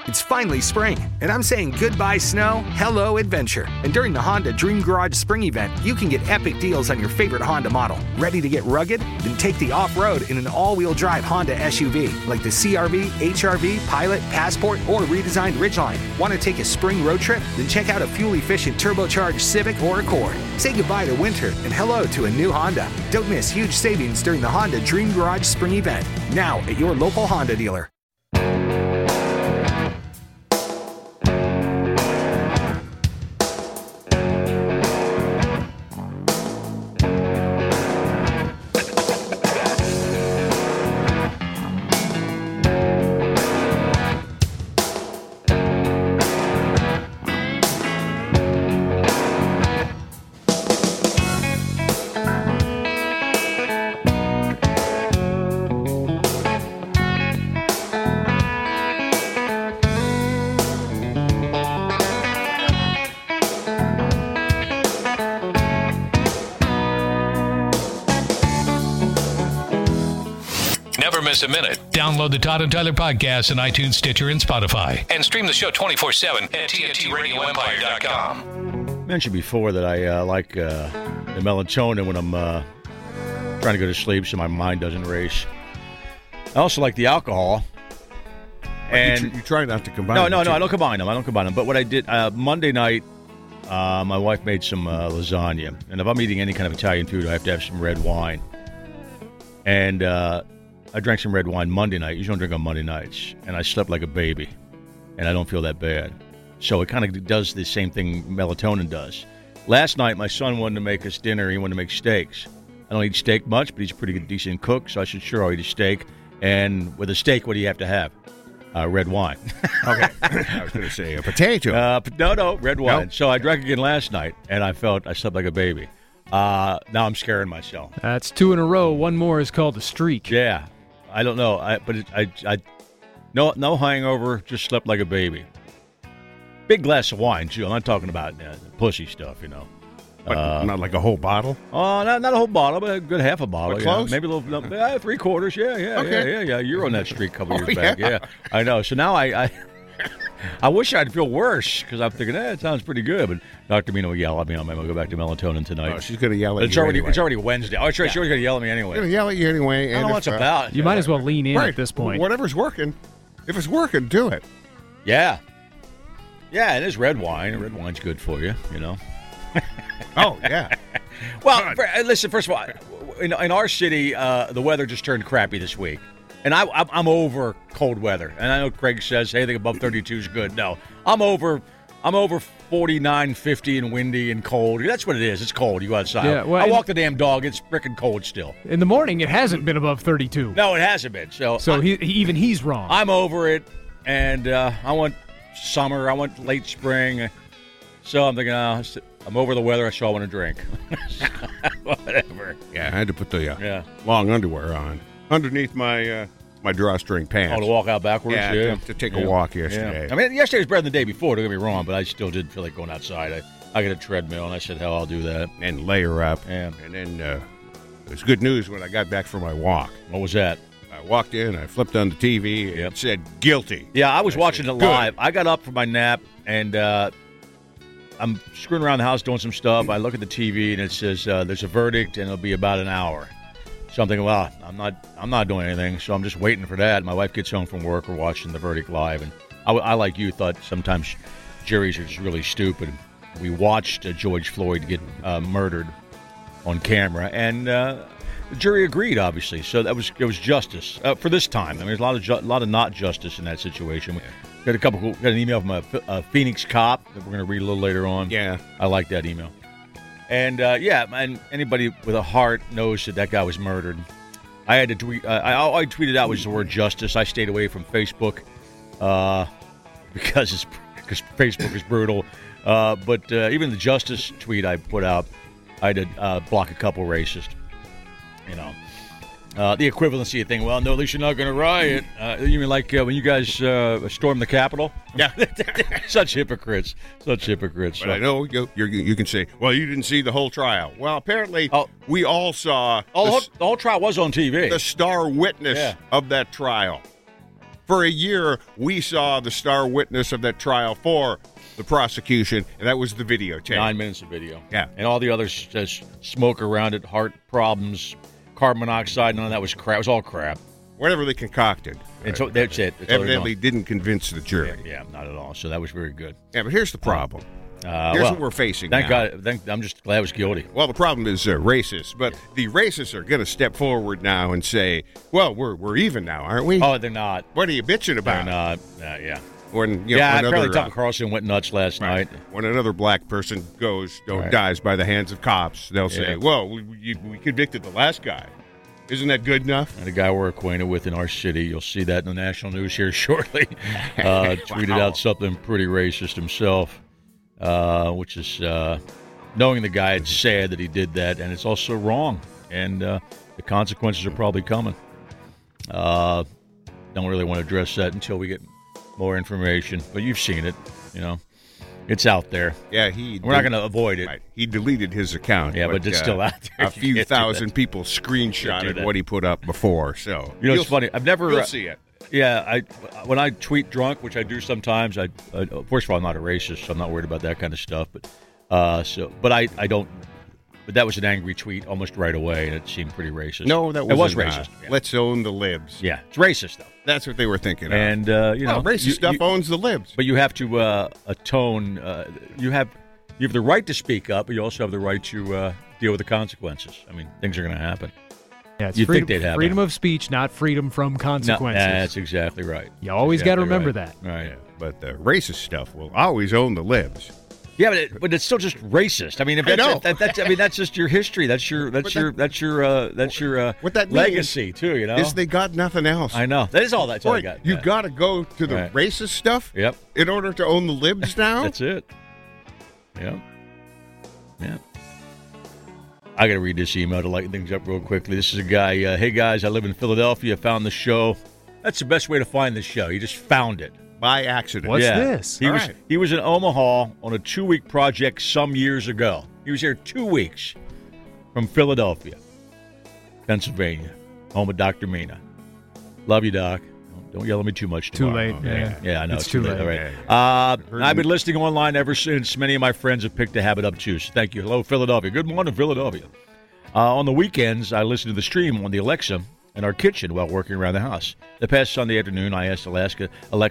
It's finally spring, and I'm saying goodbye snow, hello adventure. And during the Honda Dream Garage Spring Event, you can get epic deals on your favorite Honda model. Ready to get rugged? Then take the off-road in an all-wheel drive Honda SUV, like the CR-V, HR-V, Pilot, Passport, or redesigned Ridgeline. Want to take a spring road trip? Then check out a fuel-efficient turbocharged Civic or Accord. Say goodbye to winter and hello to a new Honda. Don't miss huge savings during the Honda Dream Garage Spring Event. Now at your local Honda dealer. Miss a minute. Download the Todd and Tyler podcast on iTunes, Stitcher, and Spotify. And stream the show 24/7 at TNTRadioEmpire.com. Mentioned before that I like the melatonin when I'm trying to go to sleep so my mind doesn't race. I also like the alcohol. And you try not to combine them. No, I don't combine them. But what I did Monday night, my wife made some lasagna. And if I'm eating any kind of Italian food, I have to have some red wine. And I drank some red wine Monday night. Usually don't drink on Monday nights. And I slept like a baby. And I don't feel that bad. So it kind of does the same thing melatonin does. Last night, my son wanted to make us dinner. He wanted to make steaks. I don't eat steak much, but he's a pretty good, decent cook. So I said, sure, I'll eat a steak. And with a steak, what do you have to have? Red wine. Okay. I was going to say a potato. No, red wine. Nope. So I drank again last night, and I slept like a baby. Now I'm scaring myself. That's 2 in a row. One more is called a streak. Yeah. I don't know. No hangover, just slept like a baby. Big glass of wine, too. I'm not talking about pussy stuff, you know. But not like a whole bottle? Oh, not a whole bottle, but a good half a bottle. Close? Maybe a little, 3/4. Yeah. Okay. Yeah. You're on that streak a couple years back. Yeah, I know. So now I wish I'd feel worse because I'm thinking, it sounds pretty good. But Dr. Mina will yell at me. I'm going to go back to melatonin tonight. Oh, she's going to yell at It's you already anyway. It's already Wednesday. Oh, that's right. She's going to yell at me anyway. She's going to yell at you anyway. I don't know what it's about. You might as well lean in at this point. Whatever's working. If it's working, do it. Yeah. Yeah, it is red wine. Red wine's good for you, you know. Oh, yeah. Well, listen, first of all, in our city, the weather just turned crappy this week. And I'm over cold weather. And I know Craig says anything above 32 is good. No, I'm over 49, 50 and windy and cold. That's what it is. It's cold. You go outside. Yeah, well, I walk the damn dog. It's freaking cold still. In the morning, it hasn't been above 32. No, it hasn't been. So he's wrong. I'm over it. And I want summer. I want late spring. So I'm thinking, I'm over the weather, so I want to drink. Whatever. Yeah, I had to put the long underwear on underneath my my drawstring pants. Oh, to walk out backwards? Yeah, to take a walk yesterday. Yeah. I mean, yesterday was better than the day before, don't get me wrong, but I still didn't feel like going outside. I got a treadmill, and I said, hell, I'll do that. And layer up. Yeah. And then it was good news when I got back from my walk. What was that? I walked in, I flipped on the TV, and it said guilty. Yeah, I was watching it live. Good. I got up from my nap, and I'm screwing around the house doing some stuff. I look at the TV, and it says there's a verdict, and it'll be about an hour. So I'm thinking, well, I'm not doing anything, so I'm just waiting for that. My wife gets home from work. We're watching the verdict live, and I like you, thought sometimes juries are just really stupid. We watched George Floyd get murdered on camera, and the jury agreed, obviously. So it was justice for this time. I mean, there's a lot of not justice in that situation. Got an email from a Phoenix cop that we're going to read a little later on. Yeah, I like that email. And and anybody with a heart knows that guy was murdered. I had to tweet. I tweeted out was the word justice. I stayed away from Facebook because Facebook is brutal. But even the justice tweet I put out, I did block a couple racist. You know, the equivalency thing. Well, no, at least you're not going to riot. You mean like when you guys stormed the Capitol? Yeah. Such hypocrites. Such hypocrites. But I know you can say, well, you didn't see the whole trial. Well, apparently we all saw the whole trial was on TV. The star witness of that trial. For a year, we saw the star witness of that trial for the prosecution, and that was the videotape. 9 minutes of video. Yeah. And all the others just smoke around it, heart problems, carbon monoxide, none of that was crap. It was all crap. Whatever they concocted. And so that's it. That's all they're Evidently doing. didn't convince the jury. Yeah, not at all. So that was very good. Yeah, but here's the problem. Here's what we're facing Thank now. God. I'm just glad I was guilty. Well, the problem is racist, but the racists are going to step forward now and say, well, we're even now, aren't we? Oh, they're not. What are you bitching about? They're not. Yeah. When, Apparently Tucker Carlson went nuts last night. When another black person dies by the hands of cops, they'll say, well, we convicted the last guy. Isn't that good enough? And a guy we're acquainted with in our city, you'll see that in the national news here shortly, tweeted out something pretty racist himself, which is knowing the guy, it's sad that he did that, and it's also wrong, and the consequences are probably coming. Don't really want to address that until we get more information, but you've seen it, It's out there. Yeah, we're not going to avoid it. Right. He deleted his account. Yeah, but it's still out there. A few thousand people screenshotted what he put up before. So it's funny. I've never. You'll see it. Yeah, when I tweet drunk, which I do sometimes. First of all, I'm not a racist, so I'm not worried about that kind of stuff. But I don't. But that was an angry tweet almost right away, and it seemed pretty racist. No, that was racist. Yeah. Let's own the libs. Yeah, it's racist though. That's what they were thinking of. And racist stuff owns the libs. But you have to atone. You have the right to speak up, but you also have the right to deal with the consequences. I mean, things are going to happen. Yeah, it's You'd think they'd have freedom that. of speech, not freedom from consequences. No, that's exactly right. You always got to remember that. Right. Yeah, but the racist stuff will always own the libs. Yeah, but it's still just racist. I mean, if that's just your history. That's your what that legacy too. Is they got nothing else. I know that is all. That's all I Right. got. You got to go to the racist stuff. Yep. In order to own the libs now. That's it. Yep. Yeah. I got to read this email to lighten things up real quickly. This is a guy. Hey guys, I live in Philadelphia. Found the show. That's the best way to find the show. You just found it. By accident. What's this? He was in Omaha on a 2-week project some years ago. He was here 2 weeks from Philadelphia, Pennsylvania, home of Dr. Mina. Love you, Doc. Don't yell at me too much tomorrow. Too late. Yeah, I know. It's too late. All right. I've been listening online ever since. Many of my friends have picked the habit up too. So thank you. Hello, Philadelphia. Good morning, Philadelphia. On the weekends, I listen to the stream on the Alexa in our kitchen while working around the house. The past Sunday afternoon, I asked Alexa,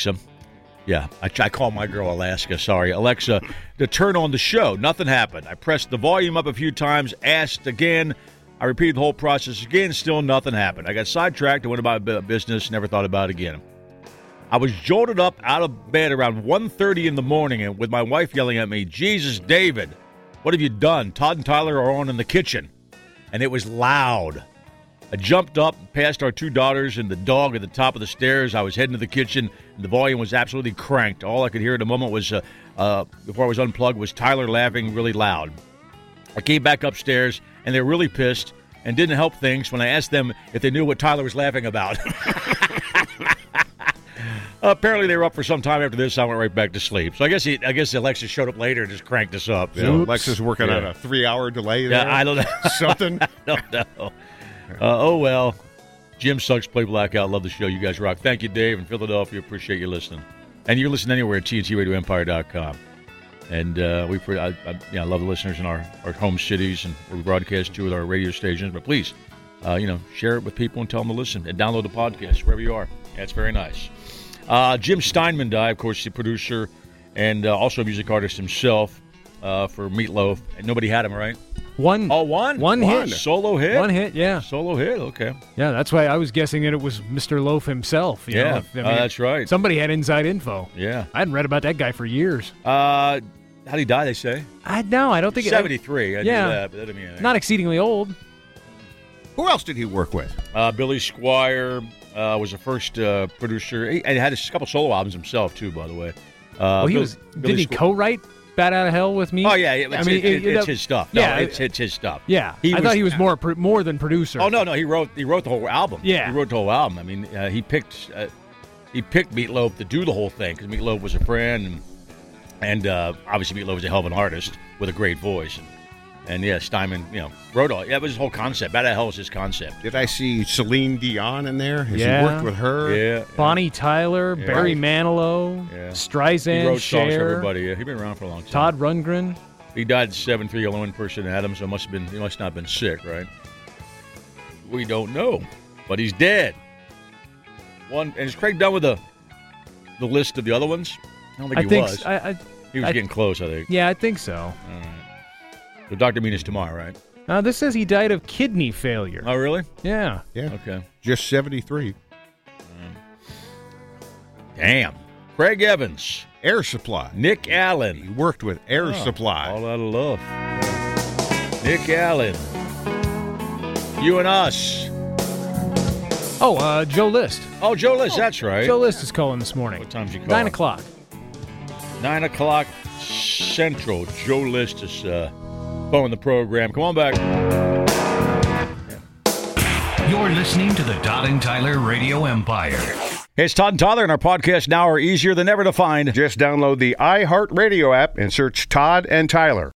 I call my girl Alexa, to turn on the show. Nothing happened. I pressed the volume up a few times, asked again. I repeated the whole process again, still nothing happened. I got sidetracked and went about business, never thought about it again. I was jolted up out of bed around 1:30 in the morning and with my wife yelling at me, Jesus, David, what have you done? Todd and Tyler are on in the kitchen. And it was loud. I jumped up, past our 2 daughters and the dog at the top of the stairs. I was heading to the kitchen, and the volume was absolutely cranked. All I could hear at the moment was, before I was unplugged, was Tyler laughing really loud. I came back upstairs, and they were really pissed and didn't help things when I asked them if they knew what Tyler was laughing about. Apparently, they were up for some time after this. I went right back to sleep. So I guess Alexa showed up later and just cranked us up. So. Alexa's working on a 3-hour delay there. Yeah, I don't know. Something? I don't know. Oh, well. Jim Suggs, play Blackout. Love the show. You guys rock. Thank you, Dave, in Philadelphia. Appreciate you listening. And you can listen anywhere at TNTRadioEmpire.com. And I love the listeners in our home cities and where we broadcast to with our radio stations. But please, share it with people and tell them to listen and download the podcast wherever you are. That's very nice. Jim Steinman died, of course, the producer and also a music artist himself for Meatloaf. And nobody had him, right? One. Oh, one? One hit. Solo hit? One hit, yeah. Solo hit, okay. Yeah, that's why I was guessing that it was Mr. Loaf himself. You know? That's right. Somebody had inside info. Yeah. I hadn't read about that guy for years. How did he die, they say? I don't think 73. I knew that, but that didn't mean anything. Not exceedingly old. Who else did he work with? Billy Squier was the first producer. He had a couple solo albums himself, too, by the way. Did he co-write Bat Out of Hell with me? Oh, yeah. It's his stuff. No, it's his stuff. Yeah. I thought he was more than producer. Oh, no. He wrote the whole album. Yeah. He wrote the whole album. I mean, he picked Meatloaf to do the whole thing because Meatloaf was a friend. And obviously Meatloaf was a hell of an artist with a great voice. And yeah, Steinman, wrote all. Yeah, it was his whole concept. How the hell was his concept? Did I see Celine Dion in there? Has Yeah. he worked with her? Yeah. Bonnie Tyler, Barry Manilow, Yeah. Streisand, He wrote songs for Cher, everybody. Yeah, he's been around for a long time. Todd Rundgren. He died 7-3 person in Adam, so he must not have been sick, right? We don't know, but he's dead. And is Craig done with the list of the other ones? I don't think he was. He was getting close, I think. Yeah, I think so. All right. So Dr. Mean is tomorrow, right? This says he died of kidney failure. Oh, really? Yeah. Yeah. Okay. Just 73. Damn. Craig Evans. Air Supply. Nick He Allen. worked with Air Supply. All out of love. Nick Allen. You and us. Oh, Joe List. Oh, Joe List, that's right. Joe List is calling this morning. What time's he calling? 9 o'clock. 9 o'clock Central. Joe List is phone the program. Come on back. You're listening to the Todd and Tyler Radio Empire. Hey, it's Todd and Tyler, and our podcasts now are easier than ever to find. Just download the iHeartRadio app and search Todd and Tyler.